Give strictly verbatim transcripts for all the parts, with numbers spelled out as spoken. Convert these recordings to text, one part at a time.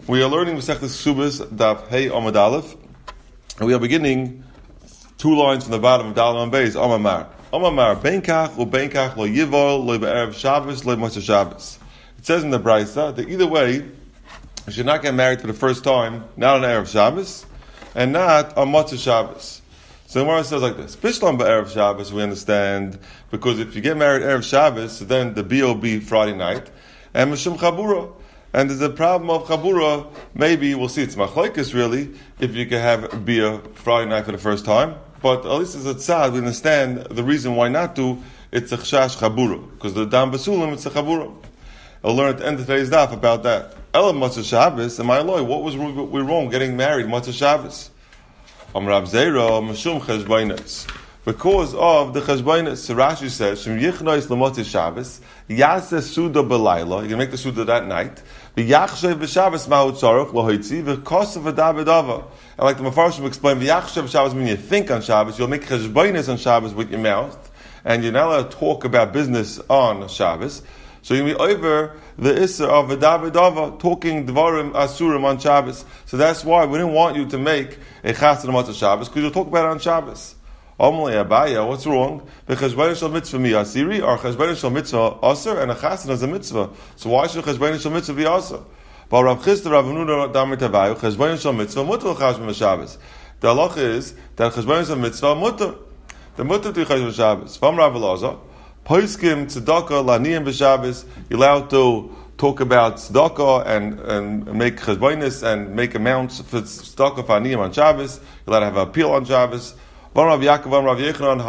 We are learning Masechtas Ksubas Daf Hey Amud Aleph, and we are beginning two lines from the bottom of Daled Amud Beis. Amar Amar Benkach u Benkach lo Yivol lo Be'erev Shabbos lo Motzei Shabbos. It says in the Brisa that either way you should not get married for the first time, not on Erev Shabbos, and not on Motzei Shabbos. So the Gemara says like this: Bishlam Be'erev Shabbos, we understand, because if you get married Erev Shabbos, then the B O B Friday night, and Mishum Chabura. And there's a problem of Chabura. Maybe we'll see it's machlokes really if you can have a beer Friday night for the first time. But at least as a tzad, we understand the reason why not to. It's a chashash Chabura because the dam basulim it's a Chabura. I'll learn at the end of today's daf about that. Elam Motzei Shabbos. Am I loy? What was we wrong getting married Motzei Shabbos? Am Rav Zera Mishum Cheshbainos. Because of the Cheshbainos, so Rashi says, Shem Yichnois L'Motzei Shabbos, Yaseh Suda B'Layla, you can make the Suda that night, V'Yachshev B'Shabbos Ma'u Tzarech L'Hoitzi, V'Kosav V'Da B'Dava. And like the Mefarshim explain, V'Yachshev B'Shabbos means you think on Shabbos, you'll make Cheshbainos on Shabbos with your mouth, and you're not allowed to talk about business on Shabbos. So you'll be over the Isser of V'Da B'Dava, talking Dvarim Asurim on Shabbos. So that's why we didn't want you to make a Chassid on Motzei Shabbos, because you'll talk about it on Shabbos. Amalei Abaya, what's wrong? The Cheshbainos shel mitzvah mi asiri, or Cheshbainos shel mitzvah aser, and a chassan is a mitzvah. So why should Cheshbainos shel mitzvah be aser? But Rav Chisda Rav Huna Damar Tavayu, Cheshbainos shel mitzvah mutter l'chashbon b'Shabbos. The halacha is that Cheshbainos shel mitzvah mutter. The mutter to chashbon b'Shabbos. From Rav Elazar, poiskim tzedakah laniyim b'Shabbos. You're allowed to talk about tzedakah and and make cheshbainos and make amounts for tzedakah for aniyim on Shabbos. You're allowed to have an appeal on Shabbos. You're allowed to go from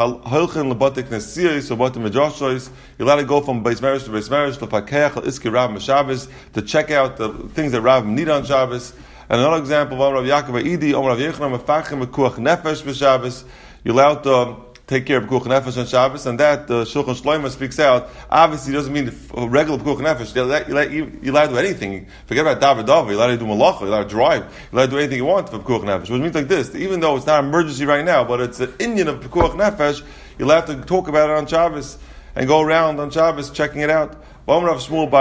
base marriage to base marriage to iski Rav Shabbos to check out the things that Rav need on Shabbos. And another example, Rav Yaakov Idi, Rav Yechon mefachim mekuach nefesh b'Shabbos. You're allowed to take care of pekuach nefesh on Shabbos, and that the uh, Shulchan Shlomo speaks out. Obviously, doesn't mean regular pekuach nefesh. You're allowed, you're allowed to do anything. Forget about davar davar. You're allowed to do malacha. You're allowed to drive. You're allowed to do anything you want for pekuach nefesh. Which means like this: even though it's not an emergency right now, but it's an Indian of pekuach nefesh, you're allowed to talk about it on Shabbos and go around on Shabbos checking it out. You're allowed to go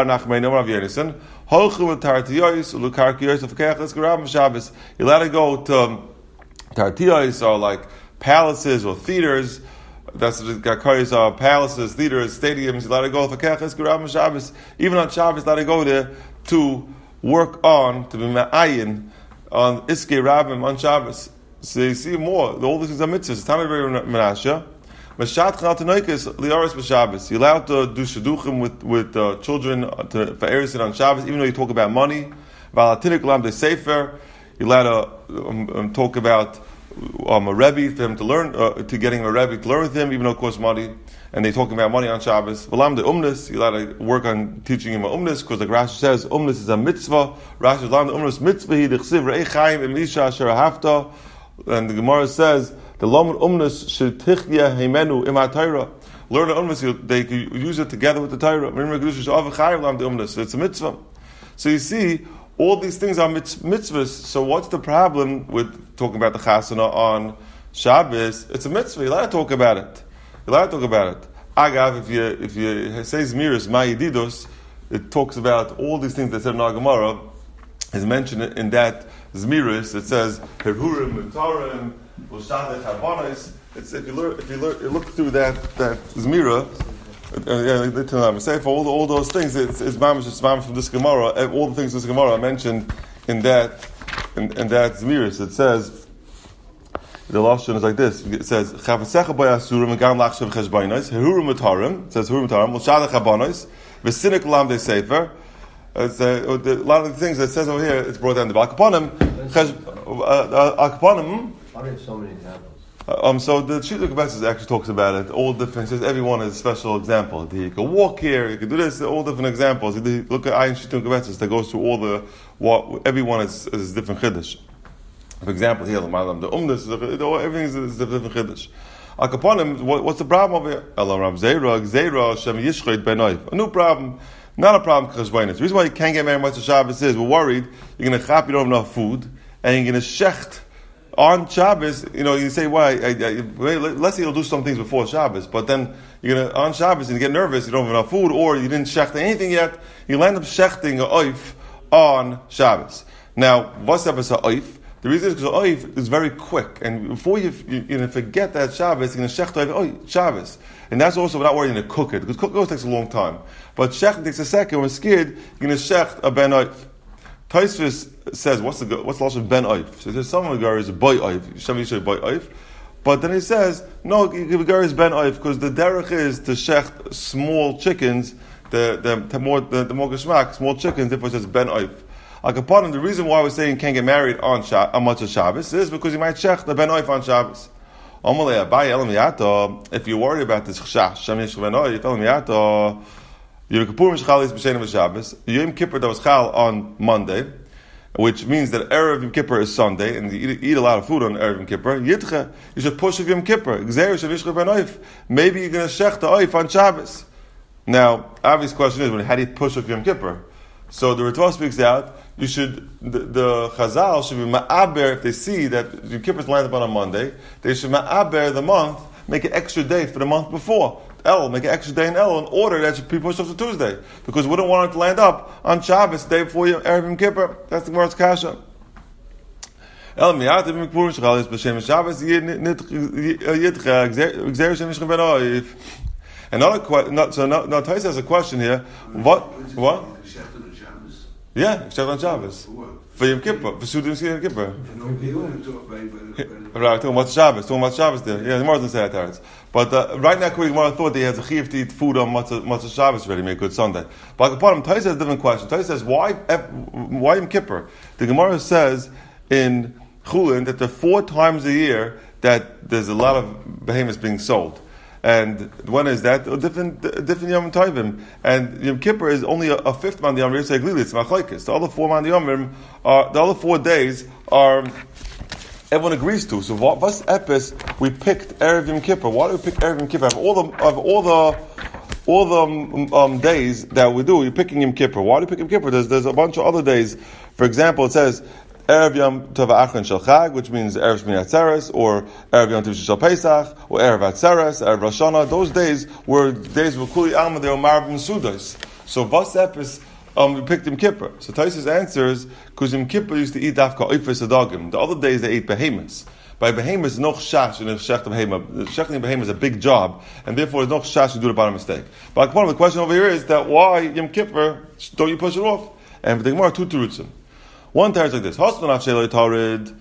to tartiyos or like palaces or theaters. That's the Gakayos are palaces, theaters, stadiums. You're allowed to go for Keches Gerav Shabbos. Even on Shabbos, allowed to go there to work on, to be ma'ayin on Iskei Rabim on Shabbos. So you see more. All these things are mitzvahs. Tamid Menashe. Mashat Chanal Tanoikis Liaris b'Shabbos. You're allowed to do shidduchim with with uh, children to, for Eresin on Shabbos, even though you talk about money. Valatinik Lam de Sefer. You're allowed to um, um, talk about Um, a Rebbe for him to learn, uh, to getting a Rebbe to learn with him, even though it costs money, and they're talking about money on Shabbos. V'lam de umnis, you're allowed to work on teaching him a umnis, because like Rashi says, umnis is a mitzvah. Rashi says, v'lam de umnis mitzvah, he d'chsiv re'ei chayim im isha asher hafta, and the Gemara says, the lam umnis shetichya heimenu im ha-Torah. Learn the umnis, they can use it together with the Torah. So it's a mitzvah. So you see, all these things are mitzvahs. So what's the problem with talking about the chasana on Shabbos? It's a mitzvah. You're allowed to talk about it. You're allowed to talk about it. Agav, if you if you say Zmiris Ma'ididus, it talks about all these things that said in our Gemara is mentioned in that Zmiris. It says Herhurim Mutarim L'Shadech Habanos. It's if you learn if you learn you look through that that Zmira. Uh, yeah, say for all the, all those things, it's it's mamish, it's mamish from this Gemara. All the things this Gemara mentioned in that in, in that Zmiris. It says the lashon is like this. It says Chavasecha Bayasurim and Gam Lachshav Cheshbainos Hehurim Mutarim. It says Hehurim Mutarim L'Shadech Habanos V'Sinik Lam De Sefer. It's uh, a lot of the things that it says over here. It's brought down the Akaponim. Akaponim. Why do you have so many examples? Uh, um, so the Shita Kvetsis actually talks about it. All different. Says everyone is a special example. You can walk here. You can do this. All different examples. You look at Ayin Shita Kvetsis that goes through all the what everyone is, is different chiddush. For example, here the Malam the Umnus, everything is, is different chiddush. Akaponim. What, what's the problem over here? Allah Rav Zera Zera Shem Yishchayt Benoif. A new problem. Not a problem because the reason why you can't get married much to Shabbos is we're worried you're going to chop, you don't have enough food, and you're going to shecht. On Shabbos, you know, you say, why? Well, let's say you'll do some things before Shabbos, but then you're gonna on Shabbos and you get nervous, you don't have enough food, or you didn't shecht anything yet. You'll end up shechting a oif on Shabbos. Now, what's up as a oif? The reason is because oif is very quick, and before you you, you know, forget that Shabbos, you're going to shech oh Shabbos, and that's also without worrying to cook it because cook it takes a long time. But shech takes a second. We're scared you're going to shech a ben oif. Tosfos says, what's the what's the lashon ben oif? So there's some regard is boy oif. Shem say boy oif, but then he says no, regard is ben oif because the derech is to shech small chickens. The the, the more the, the more geschmack, small chickens. Therefore, it says ben oif. Like upon him, the reason why we're saying you can't get married on Shab- on Matzah Shabbos is because you might shech the ben oif on Shabbos. If you're worried about this chshach, Shem Yesh ben oif, Elam Yato, Yom Kippur Mischalis B'Shein V'Shabbos, Yom Kippur that was chal on Monday, which means that Erev Yom Kippur is Sunday, and you eat, eat a lot of food on Erev Yom Kippur. Yitche, you should push of Yom Kippur. Gzeir Shem Yesh ben oif. Maybe you're going to shech the oif on Shabbos. Now, obvious question is, well, how do you push of Yom Kippur? So the Ritva speaks out. You should the, the Chazal should be ma'aber if they see that Yom Kippur's lined up on a Monday. They should ma'aber the month, make an extra day for the month before. El, make an extra day in El in order that should be pushed up to Tuesday because we wouldn't want it to land up on Shabbos, the day before Erev Yom Kippur. That's the word's kasha. El miyat Yom Kippur shachalis b'shem Shabbos yitcha gzeir shem yishchem ben oif. Another question. So no, no, Tais has a question here. What? What? Yeah, Shech on Shabbos. For Yom Kippur, for Sudim Yom Kippur. Right, talking about Shabbos, talking about Shabbos there. Yeah, the more than say that. But uh, right now, Kohen Gemara thought that he has a chiyuv to eat food on Matzah, Matzah Shabbos already, make good Sunday. But upon him, Tais has a different question. Tais says, why, why Yom Kippur? The Gemara says in Chulin that there are four times a year that there's a lot of behemoths being sold. And one is that a different different Yom Tovim, and Yom Kippur is only a, a fifth man Yom Ritzei Glili. It's Machlokes. The other four man Yomim are the other four days are everyone agrees to. So what what's epis we picked Erev Yom Kippur? Why do we pick Erev Yom Kippur? Of all the of all the all the um, days that we do, you're picking Yom Kippur. Why do you pick Yom Kippur? There's there's a bunch of other days. For example, it says Erev Yom Tov Achron Shel Chag, which means Erev Shmini Atzeres, or Erev Yom Tov Shel Pesach, or Erev Atzeres, Erev Rosh Hashanah. Those days were days where Kuli Alma they were Marvin Sudas. So Vasep is um, we picked Yom Kippur. So Taisus answers because Yom Kippur used to eat Dafka Oifes Adagim. The other days they ate behemoths. By behemoths, no chash in the shech of behemoth. Shechting behemoth is a big job, and therefore there's no chash to do it by a mistake. But one of the question over here is that why Yom Kippur don't you push it off? And for the Gemara, two terutzim. One teretz like this: Husband of Shelei Tarid,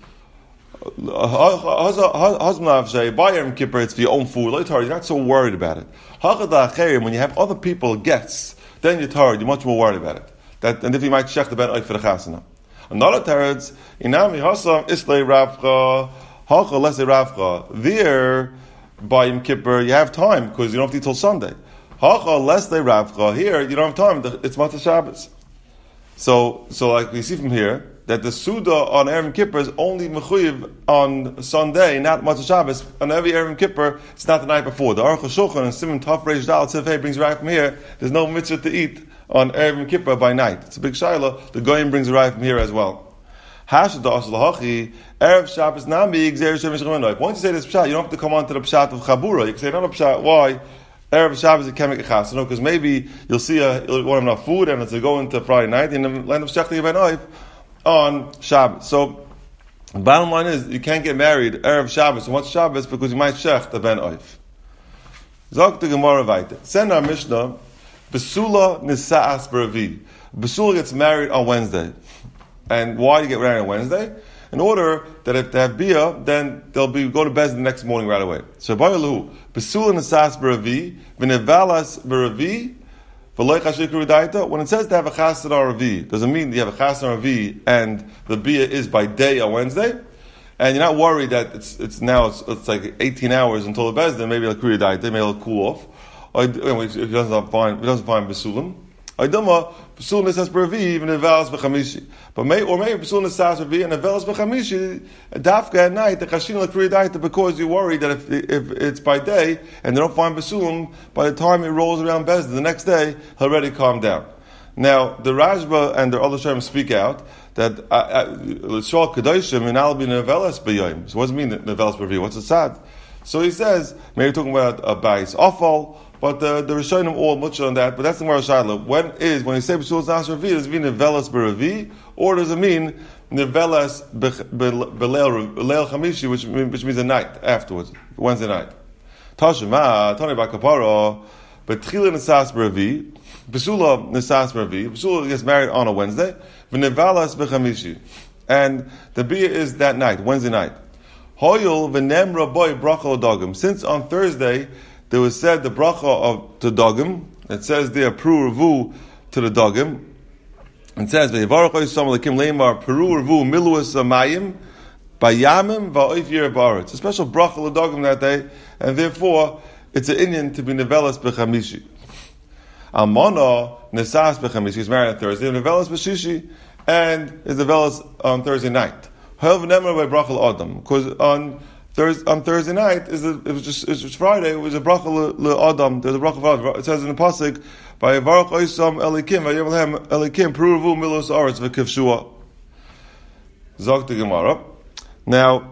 husband of Shelei by Yom Kippur, it's for your own food. Like Tarid, you're not so worried about it. When you have other people guests, then you're tired. You're much more worried about it. That and if you might check the ben oif for the chasana. Another teretz: Inami Hasam Islay Ravcha Hacha Lesay Ravcha. There by Yom Kippur you have time because you don't have to eat till Sunday. Hacha Lesay Ravcha. Here you don't have time. It's Matzah Shabbos. So, so like we see from here that the Suda on Erev Yom Kippur is only mechuyev on Sunday, not Matzah Shabbos. On every Erev Yom Kippur, it's not the night before. The Aruch HaShulchan and Simon Tov Reish Dal Tzefei brings right from here. There's no mitzvah to eat on Erev Yom Kippur by night. It's a big shaila. The Goyim brings right from here as well. Hashad Asal Hachi Erev Shabbos Nami Gzeir Shem Yishchem Ben Oif. Once you say this pshat, you don't have to come on to the pshat of Chabura. You can say another pshat. Why? Erev Shabbos you can't make a chasana because maybe you'll see a you'll want enough food and it's to go into Friday night and then land of shechting ben oif on Shabbos. So the bottom line is you can't get married Erev Shabbos. And what's Shabbos? Because you might shech the ben oif. Zok the Gemara weiter. Send our Mishnah Besula Nisa'as Beravi. Besula gets married on Wednesday. And why do you get married on Wednesday? In order that if they have bia, then they'll be go to bed the next morning right away. So Bayalu, Besula Nisas Beravi, V'nevalas Beravi, V'loy Chashikru Daita. When it says to have a chassan on Ravi, doesn't mean you have a chassan on Ravi and the bia is by day on Wednesday. And you're not worried that it's it's now it's, it's like eighteen hours until the bezdin. Maybe it'll Kriya Daita, maybe it'll cool off. Or if he doesn't find he doesn't find Besulim. Aydama Besul Nisas Beravi even Nevalas B'chamishi. But may or maybe Besul Nisas Beravi and Nevalas B'chamishi Dafka at night the Chashin will Kriya Daita because you're worried that if if it's by day and they don't find Besulim, by the time it rolls around bezdin the next day he'll already calm down. Now the Rajba and the other Shem speak out that L'shol Kedoshim and I'll be Nevelas B'yom. So what does it mean Nevelas B'yom? What's the sad? So he says maybe talking about a Bais Offal, but the the Rishonim all much on that. But that's the Gemara Shaila. When is when he say B'shul Zas Ravi, does it mean Nevelas B'Ravi, or does it mean Nevelas Beleil Chamishi, which which means a night afterwards, Wednesday night. Tashima Tony Bakaparo, but Tchila Nesas Beravi, Besula Nesas Beravi. Besula gets married on a Wednesday. V'Nevelas Bechamishi, and the bia is that night, Wednesday night. Hoyul V'Nemra Boy Bracha Dogim. Since on Thursday there was said the bracha of the Dogim, it says there Peru Revu to the Dogim. It says Ve'Yivarach Oisam Lekim Leimar Peru Revu Miluas Amayim Bayamim Va'Oifir Baritz. It's a special bracha l'Dogim that day, and therefore it's an Indian to be Nevelas B'Chamishi. Almana Nesas B'Chamishi is married on Thursday. Nevelas B'Shishi and is Nevelas on Thursday night. However, Nemar by bracha l'Adam, because on Thursday on Thursday night is a, it was just it was Friday. It was a bracha l'Adam. There's a bracha l'Adam. It says in the pasuk by Yivarach Oisam Elikim Vayivlehem Elikim Peruvu Milos Aretz V'Kivshua. Zok the Gemara. Now,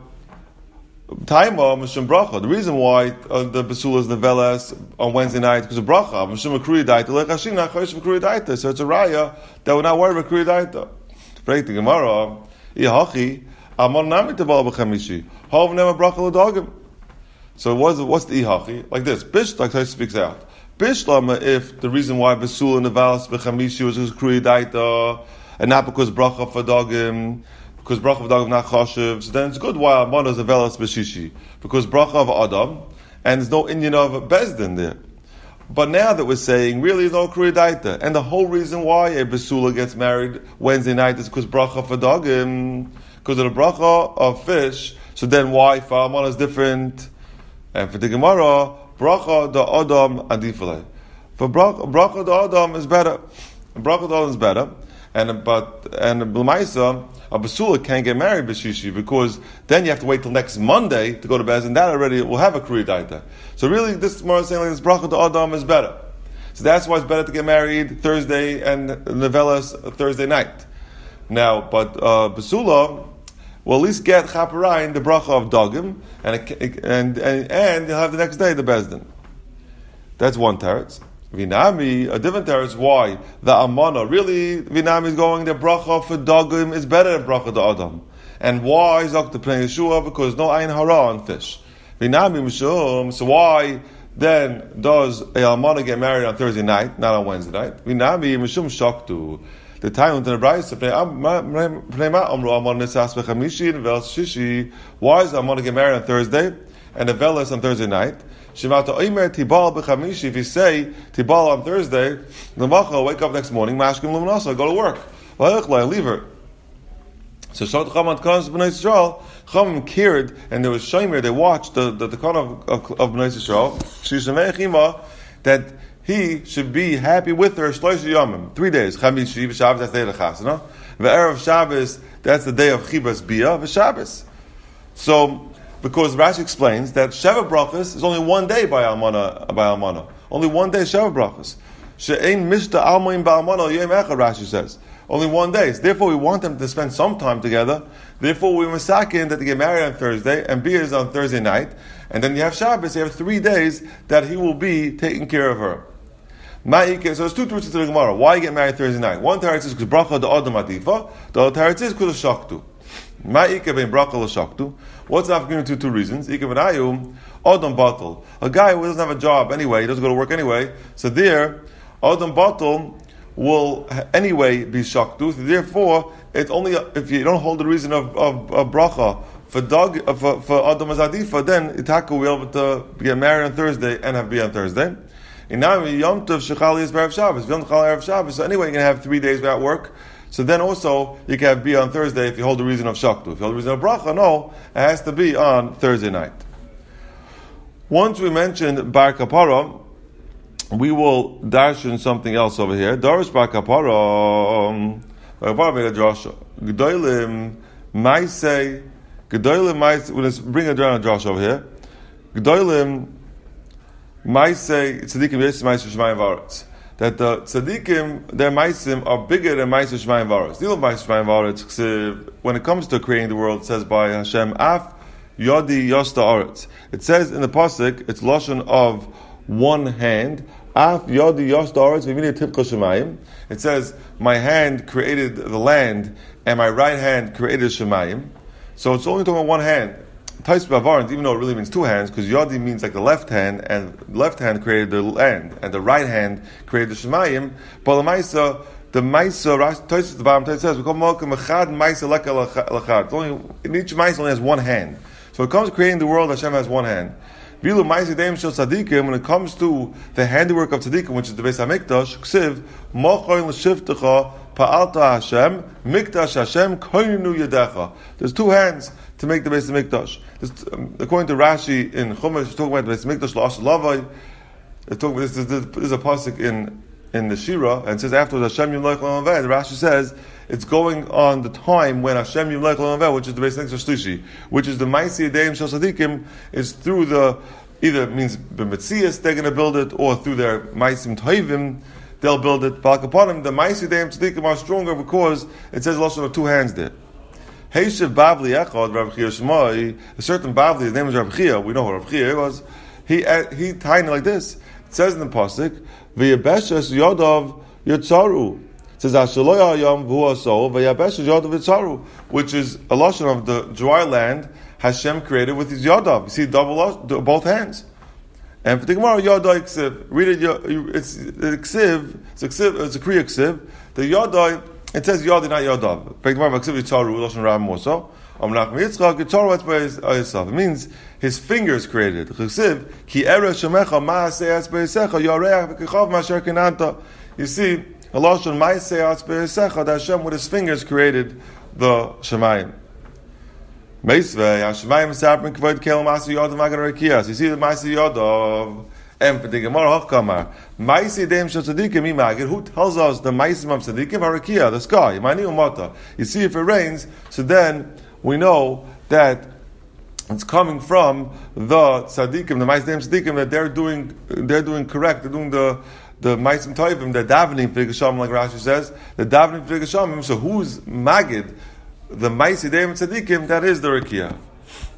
Taima Mishum Bracha. The reason why uh, the Basula is Nevelas on Wednesday night because of Bracha. Mishum Akuri Daita Lechashina Chosh Akuri Daita. So it's a raya that we're not worried about Akuri Daita. Break the Gemara. Ihachi Amon Nami Tabal B'Chamishi. Hov Nema Bracha L'Dogim. So what's what's the Ihachi? Like this. Bish like how speaks out. Bishlama if the reason why Basula Nevelas B'Chamishi was because Akuri Daita and not because Bracha for Dogim. Because bracha of Dagim not chashiv, so then it's good why Amana is a velas b'shishi. Because bracha of Adam, and there's no Indian of Bezdin there. But now that we're saying, really there's no Kriya Daita. And the whole reason why a Basula gets married Wednesday night is because bracha for Dagim, because of the bracha of fish, so then why for Amana is different? And for the Gemara, bracha the Adam adifale. For bracha, bracha the Adam is better. Bracha the Adam is better. And but and B'Lamaisa, a Basula can't get married b'shishi because then you have to wait till next Monday to go to Bez, and that already will have a Kriya Daita. So really, this Gemara is saying like this bracha to Adam is better. So that's why it's better to get married Thursday and Nevelas Thursday night. Now, but uh, Basula will at least get Chaparayin the bracha of Dagim, and and and and you'll have the next day the Bezdin. That's one teretz. Vinami, a different teretz. Why the Amana? Really, Vinami is going the bracha for Dagim is better than bracha to Adam. And why is Doctor playing Yeshua? Because no ayin hara on fish. Vinami mishum. So why then does a Almana get married on Thursday night, not on Wednesday night? Vinami mishum shaktu. The time in the Brayso pnei amru Almana nesas b'chamishi and velas shishi. Why is Almana get married on Thursday and the velas on Thursday night? Shemata Omer Tibal b'chamishi. If you say Tibal on Thursday, the Macha wake up next morning, Mashkim Luminasa, go to work. Leave her. So Shot Chamad comes to Bnei Yisrael. Chum cared, and there was Shomer. They watched the the, the Khan of of, of Bnei Yisrael. Shishemei Chima that he should be happy with her. Shlosh Yomim, three days. Chamishi v'Shabbos, that's the day of the Chasana. V'erev Shabbos, that's the day of Chibas Bia v'Shabbos. So. Because Rashi explains that Sheva Brachas is only one day by Almana, by Almana. Only one day Sheva Brachas. She'ein mishta almoim ba'almana yom echad, Rashi says. Only one day. So therefore we want them to spend some time together. Therefore we masakin that they get married on Thursday, and Bia is on Thursday night. And then you have Shabbos, you have three days that he will be taking care of her. Ma'ike, so there's two truths to the Gemara. Why you get married Thursday night? One teretz is because bracha the adam adifa. The other teretz is because of shaktu. Ma'ike ben bracha l'shaktu. What's the given to two reasons? Ike ben ayu, adam batal. A guy who doesn't have a job anyway, he doesn't go to work anyway. So there, adam batal will anyway be shaktu. So therefore, it's only if you don't hold the reason of, of, of bracha for dog uh, for, for adam azadifa, then itaku will be able to get married on Thursday and have be on Thursday. And now Yom Tov Shechali is Erev Shabbos. Yom Tov Erev Shabbos. So anyway, you're going to have three days without work. So then also, you can have be on Thursday if you hold the reason of Shaktu. If you hold the reason of Bracha, no, it has to be on Thursday night. Once we mentioned Bar Kapara, we will darshan something else over here. Darish Bar Kapara, Bar Kapara made a drasha. G'dolim Maisei, G'dolim Maisei, let's bring a drasha over here. G'dolim Maisei, Tzadikim Yesh Maisei Shemaim Varetz. That the tzaddikim, their maisim are bigger than maisim shemaim varetz. Deal with maisim shemaim varetz. When it comes to creating the world, it says by Hashem, Af Yodi Yosta Aretz. It says in the pasuk, it's lashon of one hand. Af yodi yosh da'aretz v'yamini tipcha shemayim. It says, my hand created the land, and my right hand created shemayim. So it's only talking about one hand. Tais Bavarant, even though it really means two hands, because Yodi means like the left hand, and the left hand created the land, and the right hand created the Shemayim. But the Maisa, the Maisa, Tais the bottom says, we call Malkum Echad Maisa Leka Lechad. Only each Maisa only has one hand. So when it comes to creating the world, Hashem has one hand. Vilu Maisa Deim Shel Tzadikim, when it comes to the handiwork of Tzadikim, which is the Beis Hamikdash, Ksiv Mochoin L'Shivtecha Pa'alta Hashem Mikdash Hashem Koinu Yedecha. There's two hands to make the Beis Hamikdash. This, um, according to Rashi in Chumash, it's talking about the Beis Hamikdash La'asher Lavai. It's talking this, this, this, this is a pasuk in in the Shira, and it says afterwards Hashem Yimleich L'Olam Veh. The Rashi says it's going on the time when Hashem Yimleich L'Olam Veh, which is the Beis Hamikdash Shlishi, which is the Maisi Deim Shel Tzadikim, is through the either it means the Metzias they're going to build it, or through their Maisim Toivim they'll build it. But upon them, the Maisi Deim Tzadikim are stronger because it says also of two hands there. Heishiv Bavli Echad, Rav Chia Shmai, a certain Bavli, his name was Rav Chia, we know who Rav Chia was, he he tiny like this. It says in the Pasuk, V'yabeshes Yodov Yitzaru. It says, Ashaloya Yom V'hu Asol, V'yabeshes Yodov Yitzaru, which is a lotion of the dry land Hashem created with his Yodov. You see, double both hands. And for the Gemara, Yodoi Ksiv, read it, it's Ksiv, it's a Ksiv, it's a Kriya Ksiv, the Yodoi, it says Yodi, not Yodav. It means his fingers created. You see, Allah that Hashem with his fingers created the Shemayim. You see the Maisi Yodav. And for the Gemara Hachkamar, Maisi Deim Shel Tzadikim Imagid, who tells us the Maisim of Tzadikim Harakia, the sky, Mani Umata. You see, if it rains, so then we know that it's coming from the Tzadikim, the Maisim Deim Tzadikim, that they're doing, they're doing correct, they're doing the the Maisim Toivim, they're davening for Geshamim, like Rashi says, they're davening for Geshamim. So who's Magid, the Maisi Deim Tzadikim? That is the Rakia.